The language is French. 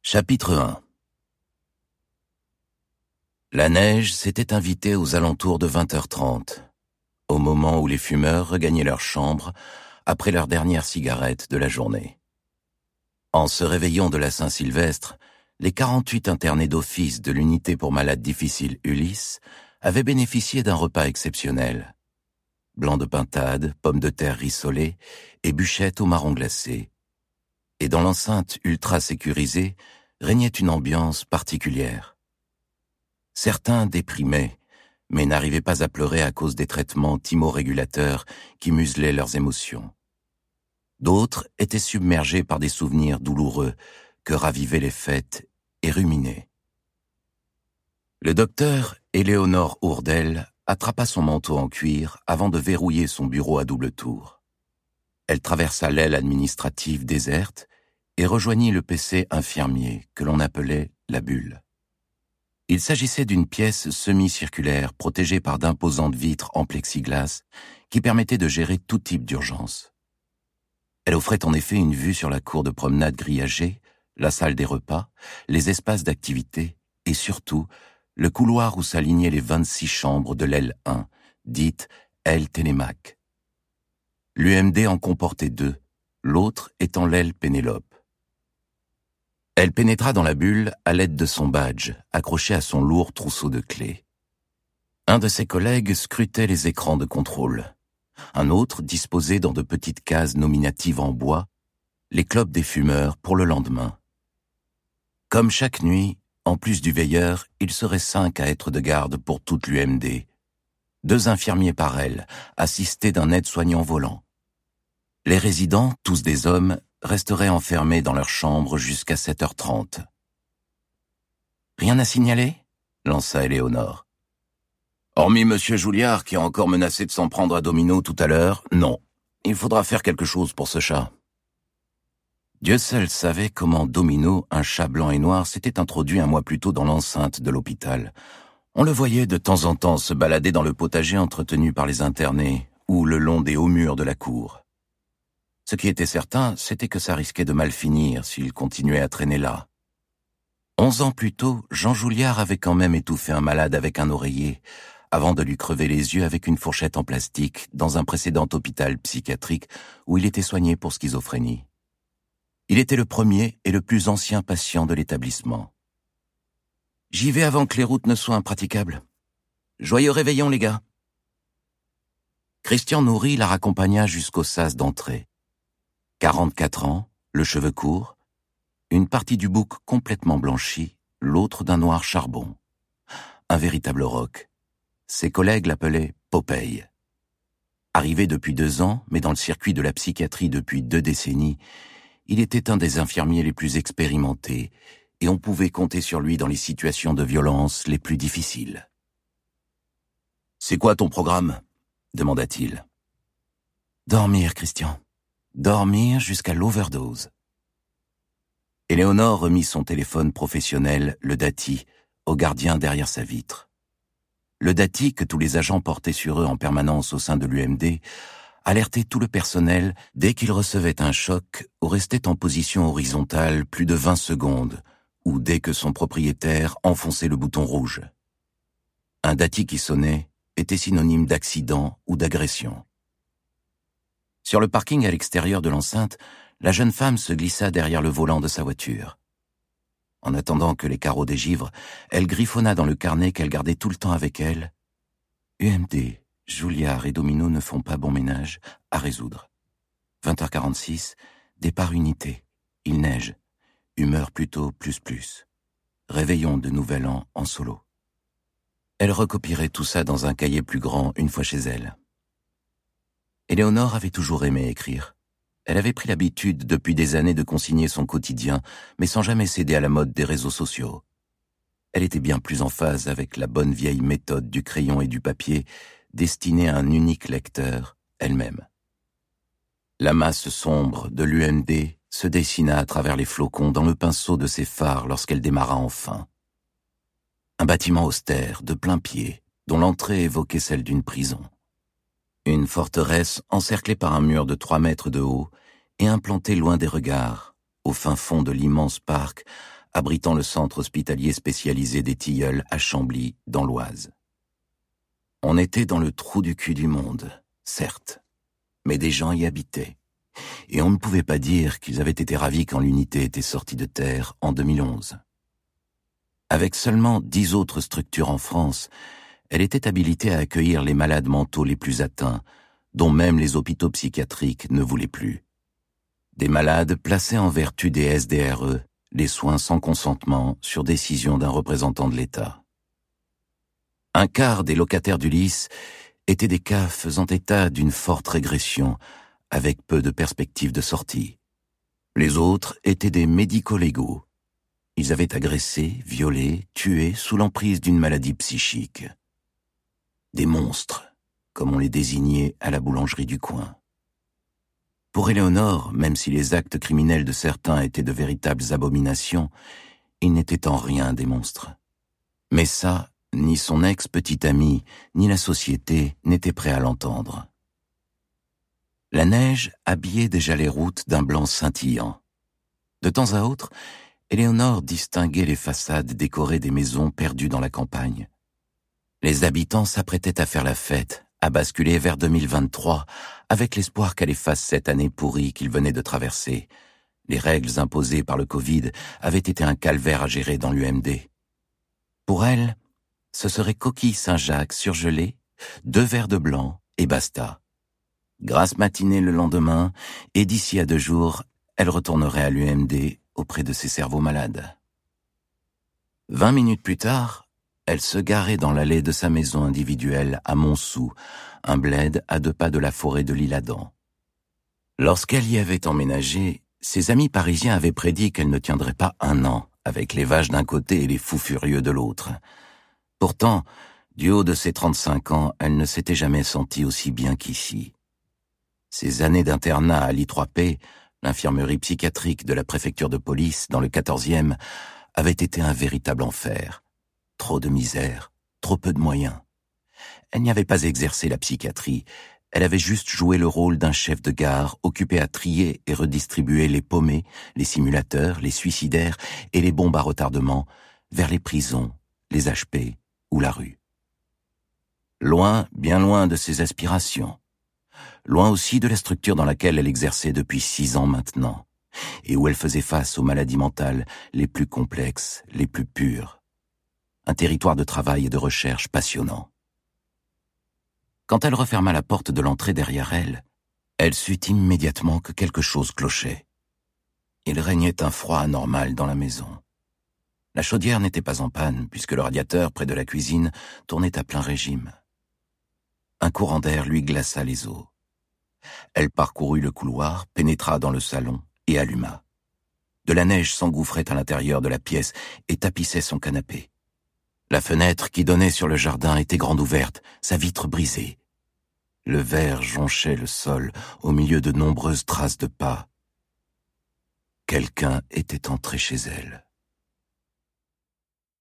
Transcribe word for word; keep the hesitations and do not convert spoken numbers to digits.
Chapitre un. La neige s'était invitée aux alentours de vingt heures trente, au moment où les fumeurs regagnaient leur chambre après leur dernière cigarette de la journée. En se réveillant de la Saint-Sylvestre, les quarante-huit internés d'office de l'unité pour malades difficiles Ulysse avaient bénéficié d'un repas exceptionnel. Blanc de pintade, pommes de terre rissolées et bûchettes au marron glacé. Et dans l'enceinte ultra sécurisée régnait une ambiance particulière. Certains déprimaient, mais n'arrivaient pas à pleurer à cause des traitements thymorégulateurs qui muselaient leurs émotions. D'autres étaient submergés par des souvenirs douloureux que ravivaient les fêtes et ruminaient. Le docteur Éléonore Hourdel attrapa son manteau en cuir avant de verrouiller son bureau à double tour. Elle traversa l'aile administrative déserte et rejoignit le P C infirmier que l'on appelait la bulle. Il s'agissait d'une pièce semi-circulaire protégée par d'imposantes vitres en plexiglas qui permettaient de gérer tout type d'urgence. Elle offrait en effet une vue sur la cour de promenade grillagée, la salle des repas, les espaces d'activité et surtout le couloir où s'alignaient les vingt-six chambres de l'aile un, dite aile Télémaque. L'U M D en comportait deux, l'autre étant l'aile Pénélope. Elle pénétra dans la bulle à l'aide de son badge, accroché à son lourd trousseau de clés. Un de ses collègues scrutait les écrans de contrôle. Un autre disposait dans de petites cases nominatives en bois les clopes des fumeurs pour le lendemain. Comme chaque nuit, en plus du veilleur, il serait cinq à être de garde pour toute l'U M D. Deux infirmiers par aile, assistés d'un aide-soignant volant. Les résidents, tous des hommes, resteraient enfermés dans leur chambre jusqu'à sept heures trente. « Rien à signaler ?» lança Éléonore. « Hormis Monsieur Jouliard qui a encore menacé de s'en prendre à Domino tout à l'heure, non. Il faudra faire quelque chose pour ce chat. » Dieu seul savait comment Domino, un chat blanc et noir, s'était introduit un mois plus tôt dans l'enceinte de l'hôpital. On le voyait de temps en temps se balader dans le potager entretenu par les internés ou le long des hauts murs de la cour. Ce qui était certain, c'était que ça risquait de mal finir s'il continuait à traîner là. Onze ans plus tôt, Jean Jouliard avait quand même étouffé un malade avec un oreiller, avant de lui crever les yeux avec une fourchette en plastique dans un précédent hôpital psychiatrique où il était soigné pour schizophrénie. Il était le premier et le plus ancien patient de l'établissement. « J'y vais avant que les routes ne soient impraticables. Joyeux réveillon, les gars !» Christian Nourry la raccompagna jusqu'au sas d'entrée. quarante-quatre ans, le cheveu court, une partie du bouc complètement blanchi, l'autre d'un noir charbon. Un véritable roc. Ses collègues l'appelaient Popeye. Arrivé depuis deux ans, mais dans le circuit de la psychiatrie depuis deux décennies, il était un des infirmiers les plus expérimentés et on pouvait compter sur lui dans les situations de violence les plus difficiles. « C'est quoi ton programme ?» demanda-t-il. « Dormir, Christian. Dormir jusqu'à l'overdose. » Éléonore remit son téléphone professionnel, le Dati, au gardien derrière sa vitre. Le Dati, que tous les agents portaient sur eux en permanence au sein de l'U M D, alertait tout le personnel dès qu'il recevait un choc ou restait en position horizontale plus de vingt secondes, ou dès que son propriétaire enfonçait le bouton rouge. Un Dati qui sonnait était synonyme d'accident ou d'agression. Sur le parking à l'extérieur de l'enceinte, la jeune femme se glissa derrière le volant de sa voiture. En attendant que les carreaux dégivre, elle griffonna dans le carnet qu'elle gardait tout le temps avec elle. U M D, Jouliard et Domino ne font pas bon ménage, à résoudre. vingt heures quarante-six, départ unité, il neige, humeur plutôt plus plus. Réveillon de nouvel an en solo. Elle recopierait tout ça dans un cahier plus grand une fois chez elle. Éléonore avait toujours aimé écrire. Elle avait pris l'habitude depuis des années de consigner son quotidien, mais sans jamais céder à la mode des réseaux sociaux. Elle était bien plus en phase avec la bonne vieille méthode du crayon et du papier, destinée à un unique lecteur, elle-même. La masse sombre de l'U M D se dessina à travers les flocons dans le pinceau de ses phares lorsqu'elle démarra enfin. Un bâtiment austère, de plein pied, dont l'entrée évoquait celle d'une prison. Une forteresse encerclée par un mur de trois mètres de haut et implantée loin des regards, au fin fond de l'immense parc, abritant le centre hospitalier spécialisé des Tilleuls à Chambly, dans l'Oise. On était dans le trou du cul du monde, certes, mais des gens y habitaient, et on ne pouvait pas dire qu'ils avaient été ravis quand l'unité était sortie de terre en deux mille onze. Avec seulement dix autres structures en France, elle était habilitée à accueillir les malades mentaux les plus atteints, dont même les hôpitaux psychiatriques ne voulaient plus. Des malades placés en vertu des S D R E, les soins sans consentement sur décision d'un représentant de l'État. Un quart des locataires d'Ulysse étaient des cas faisant état d'une forte régression, avec peu de perspectives de sortie. Les autres étaient des médico-légaux. Ils avaient agressé, violé, tué sous l'emprise d'une maladie psychique. Des monstres, comme on les désignait à la boulangerie du coin. Pour Éléonore, même si les actes criminels de certains étaient de véritables abominations, ils n'étaient en rien des monstres. Mais ça, ni son ex-petite amie, ni la société n'étaient prêts à l'entendre. La neige habillait déjà les routes d'un blanc scintillant. De temps à autre, Éléonore distinguait les façades décorées des maisons perdues dans la campagne. Les habitants s'apprêtaient à faire la fête, à basculer vers deux mille vingt-trois, avec l'espoir qu'elle efface cette année pourrie qu'ils venaient de traverser. Les règles imposées par le Covid avaient été un calvaire à gérer dans l'U M D. Pour elle, ce serait coquille Saint-Jacques surgelée, deux verres de blanc et basta. Grasse matinée le lendemain, et d'ici à deux jours, elle retournerait à l'U M D auprès de ses cerveaux malades. Vingt minutes plus tard, elle se garait dans l'allée de sa maison individuelle à Montsou, un bled à deux pas de la forêt de l'Isle-Adam. Lorsqu'elle y avait emménagé, ses amis parisiens avaient prédit qu'elle ne tiendrait pas un an, avec les vaches d'un côté et les fous furieux de l'autre. Pourtant, du haut de ses trente-cinq ans, elle ne s'était jamais sentie aussi bien qu'ici. Ses années d'internat à l'I trois P, l'infirmerie psychiatrique de la préfecture de police dans le quatorzième, avaient été un véritable enfer. Trop de misère, trop peu de moyens. Elle n'y avait pas exercé la psychiatrie, elle avait juste joué le rôle d'un chef de gare occupé à trier et redistribuer les paumés, les simulateurs, les suicidaires et les bombes à retardement vers les prisons, les H P ou la rue. Loin, bien loin de ses aspirations. Loin aussi de la structure dans laquelle elle exerçait depuis six ans maintenant, et où elle faisait face aux maladies mentales les plus complexes, les plus pures. Un territoire de travail et de recherche passionnant. Quand elle referma la porte de l'entrée derrière elle, elle sut immédiatement que quelque chose clochait. Il régnait un froid anormal dans la maison. La chaudière n'était pas en panne, puisque le radiateur près de la cuisine tournait à plein régime. Un courant d'air lui glaça les os. Elle parcourut le couloir, pénétra dans le salon et alluma. De la neige s'engouffrait à l'intérieur de la pièce et tapissait son canapé. La fenêtre qui donnait sur le jardin était grande ouverte, sa vitre brisée. Le verre jonchait le sol au milieu de nombreuses traces de pas. Quelqu'un était entré chez elle.